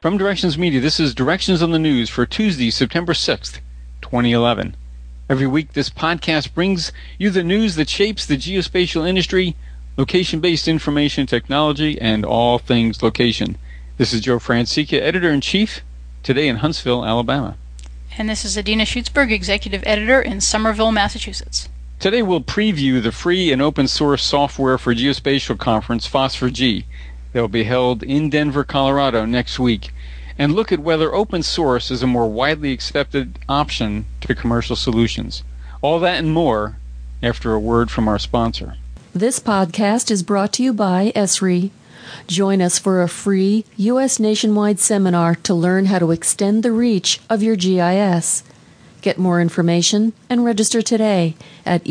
From Directions Media, this is Directions on the News for Tuesday, September 6th, 2011. Every week, this podcast brings you the news that shapes the geospatial industry, location-based information technology, and all things location. This is Joe Francica, Editor-in-Chief, today in Huntsville, Alabama. And this is Adina Schutzberg, Executive Editor in Somerville, Massachusetts. Today we'll preview the free and open source software for geospatial conference, FOSS4G. That will be held in Denver, Colorado next week, and look at whether open source is a more widely accepted option to commercial solutions. All that and more after a word from our sponsor. This podcast is brought to you by Esri. Join us for a free U.S. nationwide seminar to learn how to extend the reach of your GIS. Get more information and register today at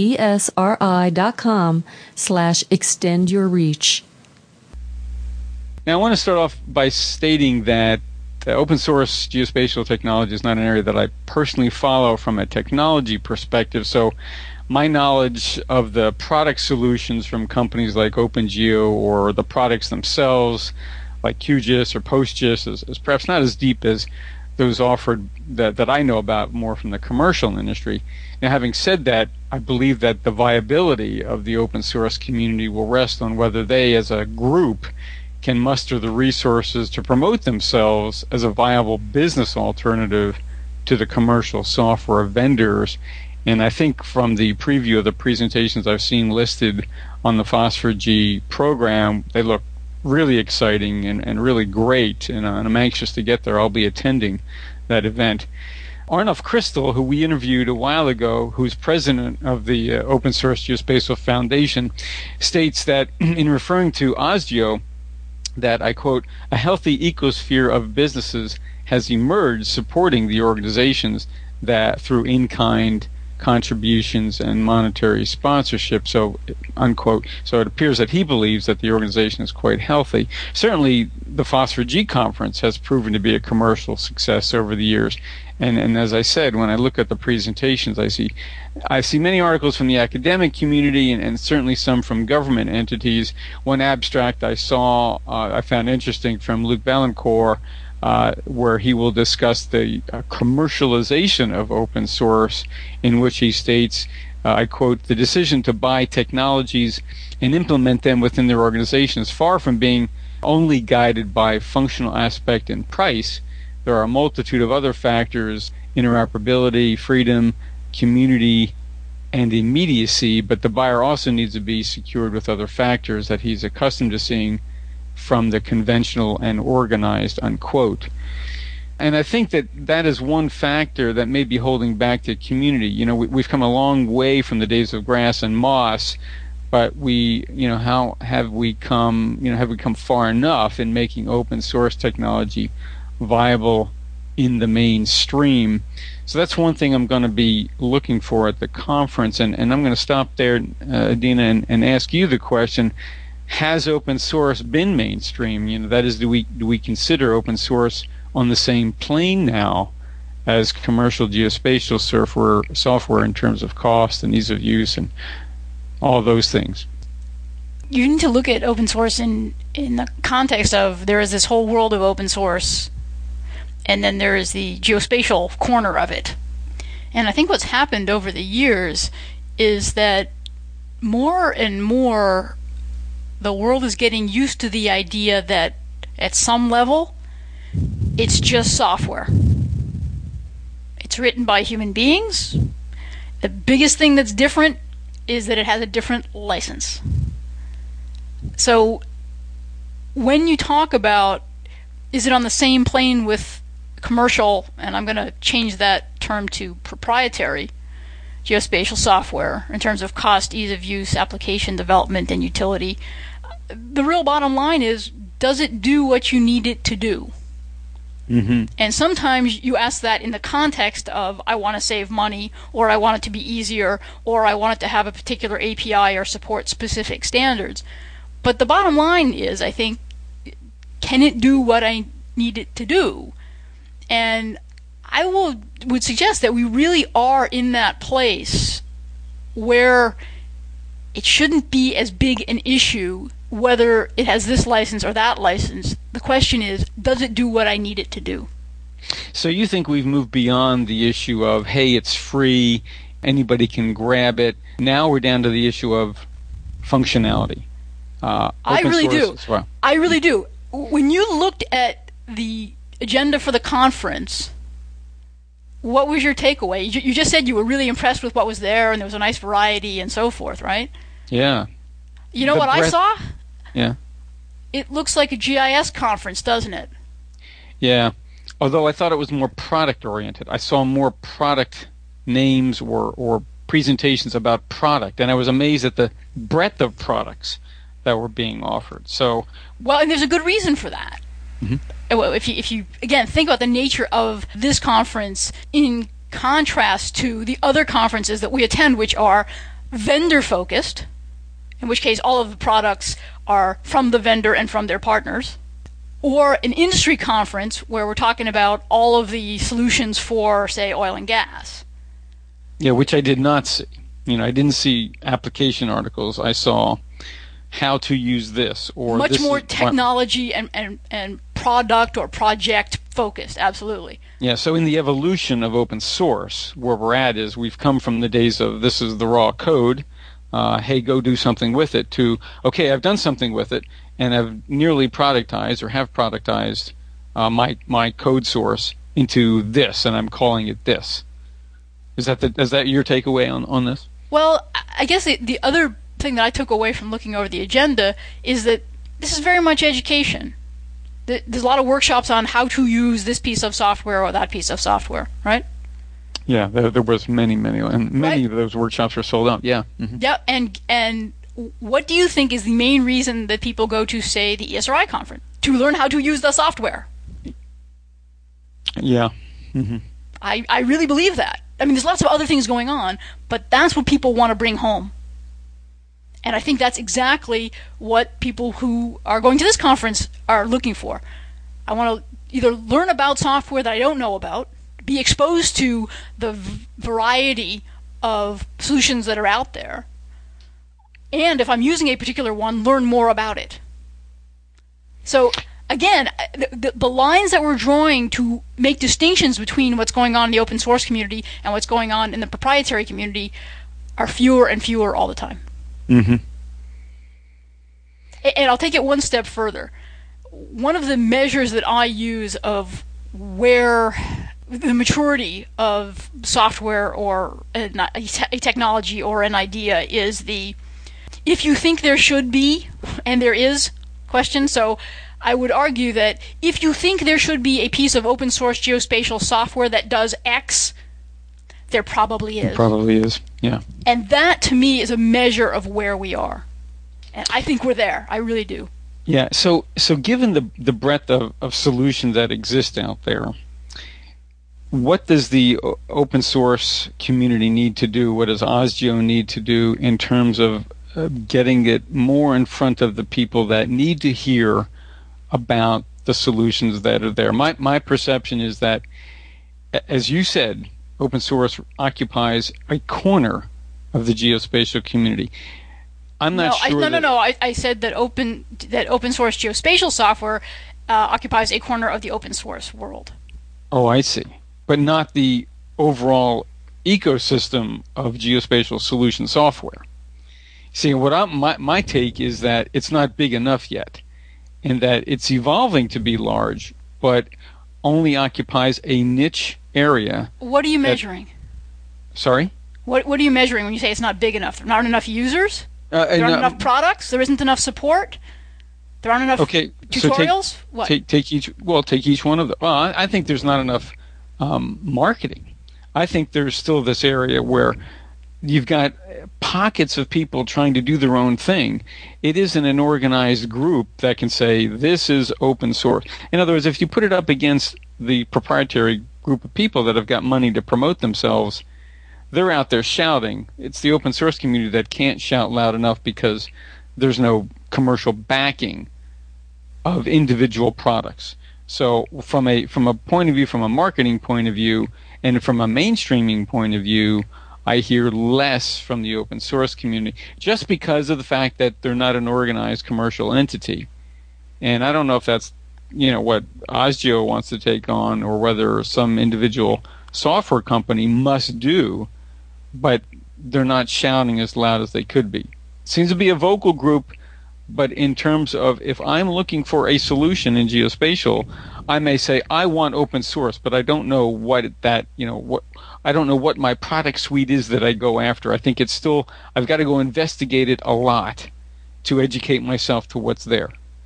esri.com/extendyourreach. Now, I want to start off by stating that open source geospatial technology is not an area that I personally follow from a technology perspective, so my knowledge of the product solutions from companies like OpenGeo or the products themselves, like QGIS or PostGIS, is perhaps not as deep as those offered that I know about more from the commercial industry. Now, having said that, I believe that the viability of the open source community will rest on whether they, as a group, can muster the resources to promote themselves as a viable business alternative to the commercial software vendors. And I think from the preview of the presentations I've seen listed on the FOSS4G program, they look really exciting and really great, and I'm anxious to get there. I'll be attending that event. Arnulf Kristol, who we interviewed a while ago, who's president of the Open Source Geospatial Foundation, states that in referring to OSGeo, that, I quote, "a healthy ecosphere of businesses has emerged supporting the organizations that through in-kind contributions and monetary sponsorship," so unquote. So it appears that he believes that the organization is quite healthy. Certainly the FOSS4G conference has proven to be a commercial success over the years. And as I said, when I look at the presentations, I see many articles from the academic community and certainly some from government entities. One abstract I saw, I found interesting, from Luc Vaillancourt, where he will discuss the commercialization of open source, in which he states, I quote, "the decision to buy technologies and implement them within their organization is far from being only guided by functional aspect and price. There are a multitude of other factors: interoperability, freedom, community, and immediacy, but the buyer also needs to be secured with other factors that he's accustomed to seeing from the conventional and organized," unquote. And I think that is one factor that may be holding back the community. You know, we've come a long way from the days of grass and moss, but how have we come far enough in making open source technology viable in the mainstream? So that's one thing I'm going to be looking for at the conference, and I'm going to stop there, Adina, and ask you the question: has open source been mainstream? That is, do we consider open source on the same plane now as commercial geospatial software in terms of cost and ease of use and all those things? You need to look at open source in the context of, there is this whole world of open source, and then there is the geospatial corner of it. And I think what's happened over the years is that more and more the world is getting used to the idea that at some level it's just software. It's written by human beings. The biggest thing that's different is that it has a different license. So when you talk about, is it on the same plane with commercial, and I'm going to change that term to proprietary geospatial software in terms of cost, ease of use, application development, and utility, the real bottom line is, does it do what you need it to do? Mm-hmm. And sometimes you ask that in the context of, I want to save money, or I want it to be easier, or I want it to have a particular API or support specific standards. But the bottom line is, I think, can it do what I need it to do? And I would suggest that we really are in that place where it shouldn't be as big an issue whether it has this license or that license. The question is, does it do what I need it to do? So you think we've moved beyond the issue of, hey, it's free, anybody can grab it. Now we're down to the issue of functionality. I really do. Well. I really do. When you looked at the agenda for the conference, what was your takeaway? You just said you were really impressed with what was there, and there was a nice variety and so forth, right? Yeah. You know what I saw? Yeah. It looks like a GIS conference, doesn't it? Yeah. Although I thought it was more product-oriented. I saw more product names or presentations about product, and I was amazed at the breadth of products that were being offered. So, well, and there's a good reason for that. Mm-hmm. If you again think about the nature of this conference in contrast to the other conferences that we attend, which are vendor-focused, in which case all of the products are from the vendor and from their partners, or an industry conference where we're talking about all of the solutions for, say, oil and gas. Yeah, which I did not see. I didn't see application articles. I saw how to use this, or much this more technology and product or project focused. Absolutely. Yeah, so in the evolution of open source, where we're at is we've come from the days of this is the raw code, hey, go do something with it, to, okay, I've done something with it, and I've nearly productized or have productized my code source into this, and I'm calling it this. Is that your takeaway on this? Well, I guess the other thing that I took away from looking over the agenda is that this is very much education. There's a lot of workshops on how to use this piece of software or that piece of software, right? Yeah, there was many, and many right. of those workshops are sold out. Yeah. Mm-hmm. Yeah, and what do you think is the main reason that people go to, say, the ESRI conference? To learn how to use the software. Yeah. Mm-hmm. I really believe that. I mean, there's lots of other things going on, but that's what people want to bring home. And I think that's exactly what people who are going to this conference are looking for. I want to either learn about software that I don't know about, be exposed to the variety of solutions that are out there, and if I'm using a particular one, learn more about it. So, again, the lines that we're drawing to make distinctions between what's going on in the open source community and what's going on in the proprietary community are fewer and fewer all the time. Mm-hmm. And I'll take it one step further. One of the measures that I use of where the maturity of software or a technology or an idea is if you think there should be, and there is, question. So I would argue that if you think there should be a piece of open source geospatial software that does X, there probably is. It probably is, yeah. And that, to me, is a measure of where we are. And I think we're there. I really do. Yeah, so given the breadth of solutions that exist out there, what does the open source community need to do? What does OSGeo need to do in terms of getting it more in front of the people that need to hear about the solutions that are there? My perception is that, as you said, open source occupies a corner of the geospatial community. I'm not sure. No. I said that open source geospatial software occupies a corner of the open source world. Oh, I see. But not the overall ecosystem of geospatial solution software. See, my take is that it's not big enough yet, and that it's evolving to be large, but only occupies a niche area. What are you measuring? Sorry? What are you measuring when you say it's not big enough? There aren't enough users? There aren't enough products? There isn't enough support? There aren't enough tutorials? So take each one of them. Well, I think there's not enough marketing. I think there's still this area where you've got pockets of people trying to do their own thing. It isn't an organized group that can say, this is open source. In other words, if you put it up against the proprietary group of people that have got money to promote themselves, they're out there shouting. It's the open source community that can't shout loud enough because there's no commercial backing of individual products. So from a point of view, from a marketing point of view, and from a mainstreaming point of view, I hear less from the open source community, just because of the fact that they're not an organized commercial entity. And I don't know if that's, what Osgeo wants to take on, or whether some individual software company must do, but they're not shouting as loud as they could be. Seems to be a vocal group, but in terms of if I'm looking for a solution in geospatial, I may say I want open source, but I don't know I don't know what my product suite is that I go after. I think it's still, I've got to go investigate it a lot to educate myself to what's there.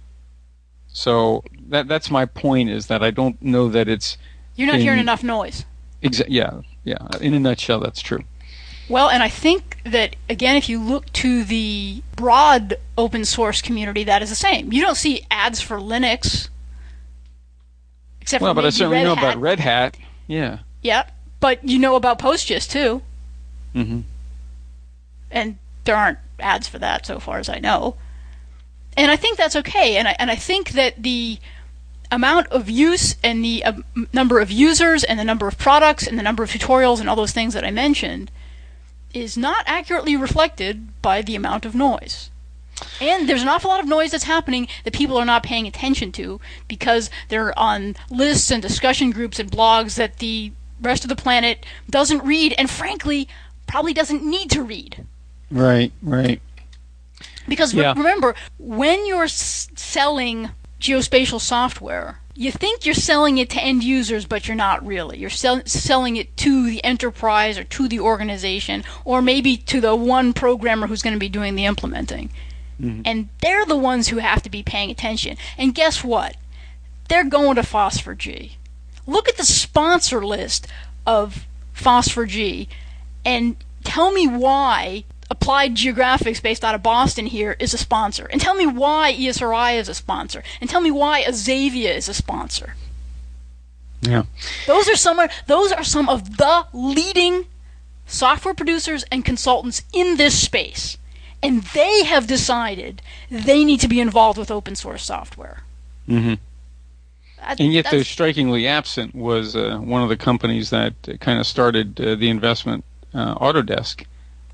So that's my point, is that I don't know that it's... You're not hearing enough noise. Yeah. In a nutshell, that's true. Well, and I think that, again, if you look to the broad open source community, that is the same. You don't see ads for Linux, except for but I certainly know about Red Hat. Yeah. Yeah, but you know about PostGIS, too. Mm-hmm. And there aren't ads for that, so far as I know. And I think that's okay. And I think that the amount of use and the number of users and the number of products and the number of tutorials and all those things that I mentioned is not accurately reflected by the amount of noise. And there's an awful lot of noise that's happening that people are not paying attention to because they're on lists and discussion groups and blogs that the rest of the planet doesn't read, and frankly, probably doesn't need to read. Right. Because remember, when you're selling geospatial software, you think you're selling it to end users, but you're not really. You're selling it to the enterprise or to the organization, or maybe to the one programmer who's going to be doing the implementing. Mm-hmm. And they're the ones who have to be paying attention. And guess what? They're going to FOSS4G. Look at the sponsor list of FOSS4G and tell me why Applied Geographics, based out of Boston here, is a sponsor. And tell me why ESRI is a sponsor. And tell me why Azavia is a sponsor. Yeah. Those are some of the leading software producers and consultants in this space. And they have decided they need to be involved with open source software. Mm-hmm. And yet they're strikingly absent was one of the companies that kind of started the investment, Autodesk.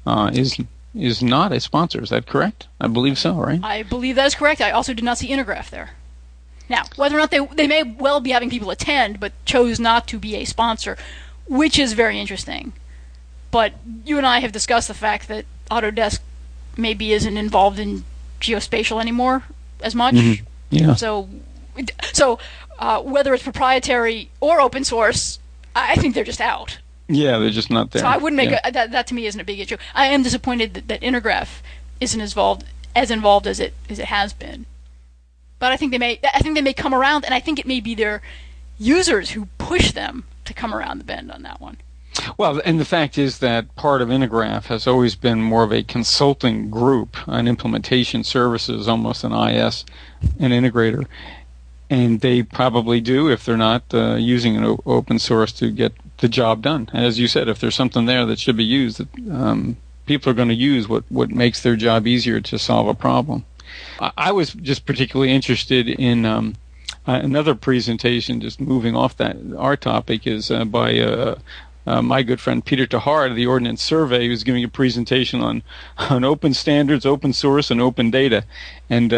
Is not a sponsor. Is that correct? I believe so, right? I believe that is correct. I also did not see Intergraph there. Now, whether or not they may well be having people attend, but chose not to be a sponsor, which is very interesting. But you and I have discussed the fact that Autodesk maybe isn't involved in geospatial anymore as much. Mm-hmm. Yeah. So whether it's proprietary or open source, I think they're just out. Yeah, they're just not there. So I wouldn't make that to me isn't a big issue. I am disappointed that Intergraph isn't as involved as it has been. But I think they may come around, and I think it may be their users who push them to come around the bend on that one. Well, and the fact is that part of Intergraph has always been more of a consulting group, an implementation services, almost an IS, an integrator. And they probably do, if they're not using an open source to get the job done. As you said, if there's something there that should be used, people are going to use what makes their job easier to solve a problem. I was just particularly interested in another presentation, just moving off our topic, is by my good friend Peter Tahar of the Ordnance Survey, who's giving a presentation on open standards, open source, and open data. And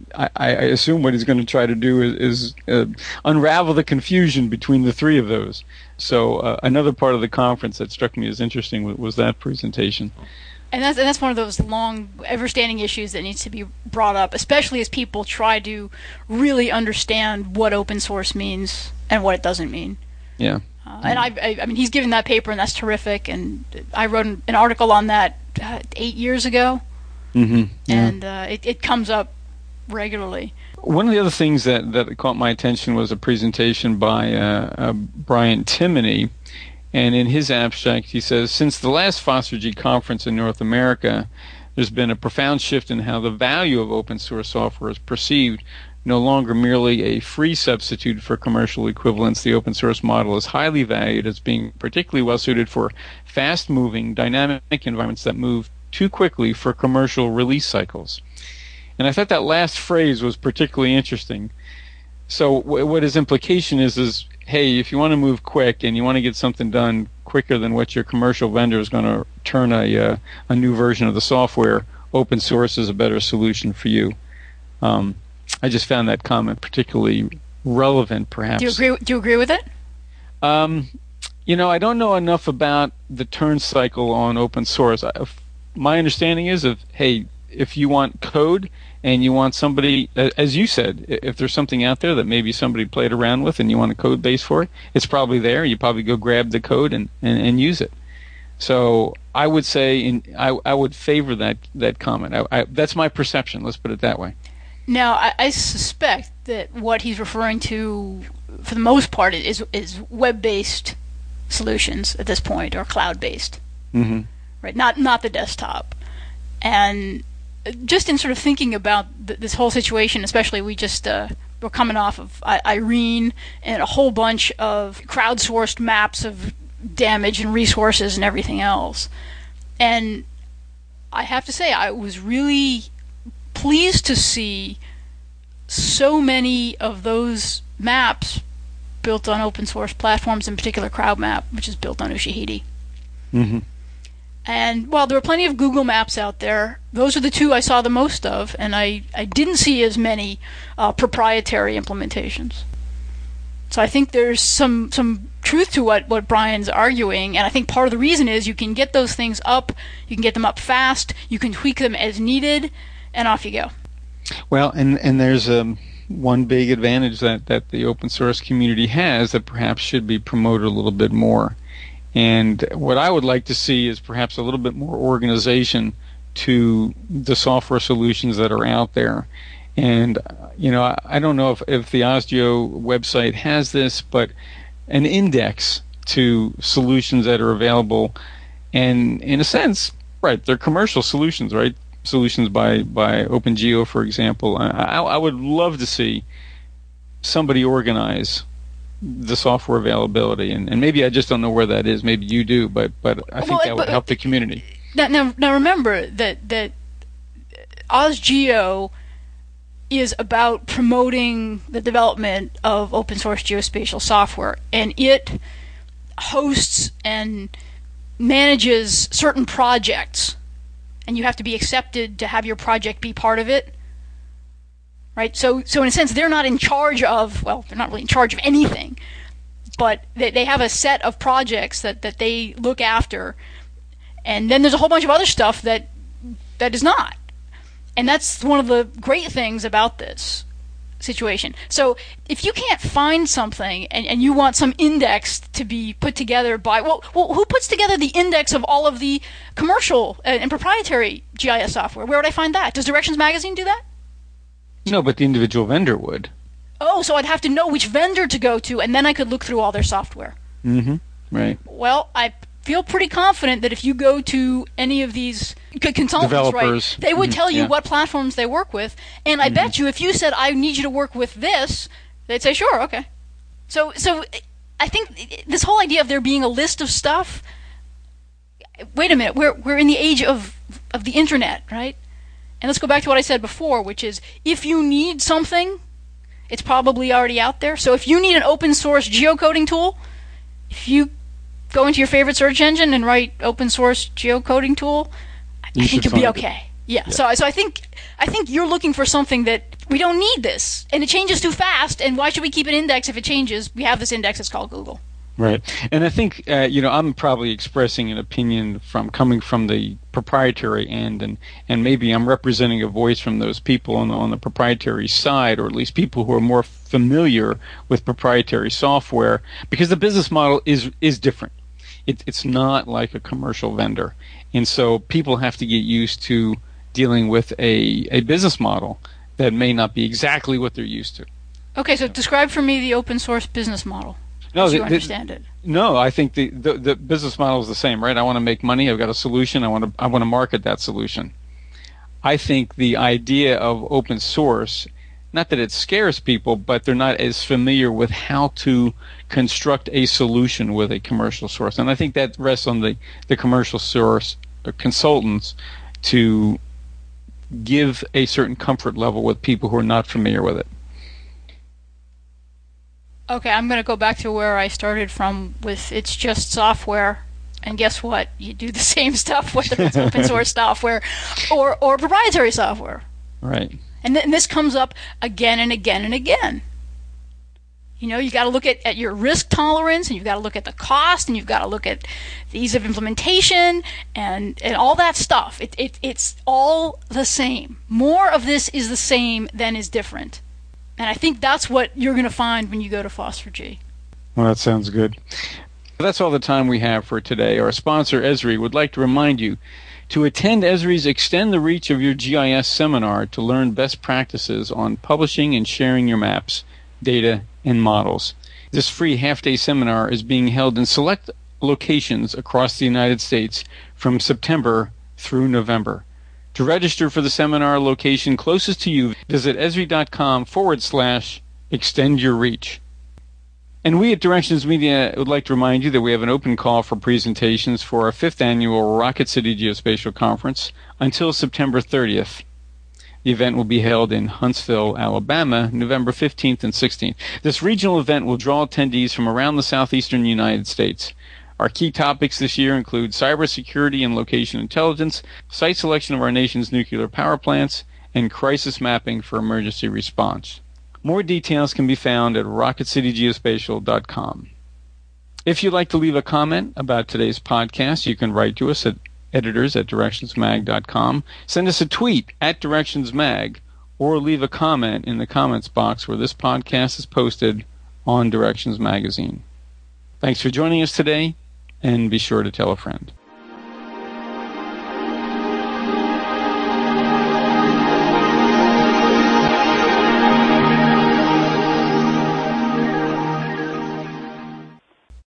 I assume what he's going to try to do is unravel the confusion between the three of those. So another part of the conference that struck me as interesting was that presentation. And that's one of those long, ever-standing issues that needs to be brought up, especially as people try to really understand what open source means and what it doesn't mean. Yeah. And I mean, he's given that paper, and that's terrific. And I wrote an article on that 8 years ago, mm-hmm. Yeah. And it comes up regularly. One of the other things that caught my attention was a presentation by Brian Timoney, and in his abstract he says, since the last FOSS4G conference in North America, there's been a profound shift in how the value of open source software is perceived. No longer merely a free substitute for commercial equivalents, the open source model is highly valued as being particularly well suited for fast-moving, dynamic environments that move too quickly for commercial release cycles. And I thought that last phrase was particularly interesting. So what his implication is, hey, if you want to move quick and you want to get something done quicker than what your commercial vendor is going to turn a new version of the software, open source is a better solution for you. I just found that comment particularly relevant, perhaps. Do you agree with it? I don't know enough about the turn cycle on open source. My understanding is if you want code and you want somebody, as you said, if there's something out there that maybe somebody played around with and you want a code base for it, it's probably there. You probably go grab the code and use it. So I would say I would favor that comment. That's my perception. Let's put it that way. Now, I suspect that what he's referring to, for the most part, is web-based solutions at this point, or cloud-based, right? Not the desktop. And just in sort of thinking about this whole situation, especially we're coming off of Irene and a whole bunch of crowdsourced maps of damage and resources and everything else. And I have to say, I was really pleased to see so many of those maps built on open source platforms, in particular CrowdMap, which is built on Ushahidi. And while there were plenty of Google Maps out there, those are the two I saw the most of, and I didn't see as many proprietary implementations. So I think there's some truth to what Brian's arguing, and I think part of the reason is you can get those things up, you can get them up fast, you can tweak them as needed, and off you go. Well, and there's one big advantage that the open source community has that perhaps should be promoted a little bit more. And what I would like to see is perhaps a little bit more organization to the software solutions that are out there. And, I don't know if the Osgeo website has this, but an index to solutions that are available. And in a sense, right, they're commercial solutions, right? Solutions by OpenGeo, for example. I would love to see somebody organize the software availability, and maybe I just don't know where that is. Maybe you do, but I think that would help the community. Now remember that Osgeo is about promoting the development of open source geospatial software, and it hosts and manages certain projects, and you have to be accepted to have your project be part of it. Right, so in a sense, they're not in charge of, well, they're not really in charge of anything, but they have a set of projects that they look after, and then there's a whole bunch of other stuff that is not. And that's one of the great things about this situation. So if you can't find something and you want some index to be put together by, well, who puts together the index of all of the commercial and proprietary GIS software? Where would I find that? Does Directions Magazine do that? No, but the individual vendor would. Oh, so I'd have to know which vendor to go to, and then I could look through all their software. Right. Well, I feel pretty confident that if you go to any of these consultants, developers, right, they would tell you what platforms they work with, and I bet you if you said, I need you to work with this, they'd say, sure, okay. So I think this whole idea of there being a list of stuff, wait a minute, we're in the age of the internet, right? And let's go back to what I said before, which is if you need something, it's probably already out there. So if you need an open source geocoding tool, if you go into your favorite search engine and write open source geocoding tool, I think you'll be okay. Yeah. So I think you're looking for something that we don't need this, and it changes too fast. And why should we keep an index if it changes? We have this index. It's called Google. Right, and I think I'm probably expressing an opinion coming from the proprietary end, and maybe I'm representing a voice from those people on the proprietary side, or at least people who are more familiar with proprietary software, because the business model is different. It's not like a commercial vendor, and so people have to get used to dealing with a business model that may not be exactly what they're used to. Okay, so describe for me the open source business model. No, you understand it. No, I think the business model is the same, right? I want to make money. I've got a solution. I want to market that solution. I think the idea of open source, not that it scares people, but they're not as familiar with how to construct a solution with a commercial source, and I think that rests on the commercial source consultants to give a certain comfort level with people who are not familiar with it. Okay, I'm going to go back to where I started from with it's just software. And guess what? You do the same stuff, whether it's open source software or proprietary software. Right. And this comes up again and again and again. You know, you got to look at your risk tolerance, and you've got to look at the cost, and you've got to look at the ease of implementation, and all that stuff. It's all the same. More of this is the same than is different. And I think that's what you're going to find when you go to FOSS4G. Well, that sounds good. That's all the time we have for today. Our sponsor, Esri, would like to remind you to attend Esri's Extend the Reach of Your GIS seminar to learn best practices on publishing and sharing your maps, data, and models. This free half-day seminar is being held in select locations across the United States from September through November. To register for the seminar location closest to you, visit esri.com/extend your reach. And we at Directions Media would like to remind you that we have an open call for presentations for our 5th annual Rocket City Geospatial Conference until September 30th. The event will be held in Huntsville, Alabama, November 15th and 16th. This regional event will draw attendees from around the southeastern United States. Our key topics this year include cybersecurity and location intelligence, site selection of our nation's nuclear power plants, and crisis mapping for emergency response. More details can be found at rocketcitygeospatial.com. If you'd like to leave a comment about today's podcast, you can write to us at editors@directionsmag.com, send us a tweet at directionsmag, or leave a comment in the comments box where this podcast is posted on Directions Magazine. Thanks for joining us today, and be sure to tell a friend.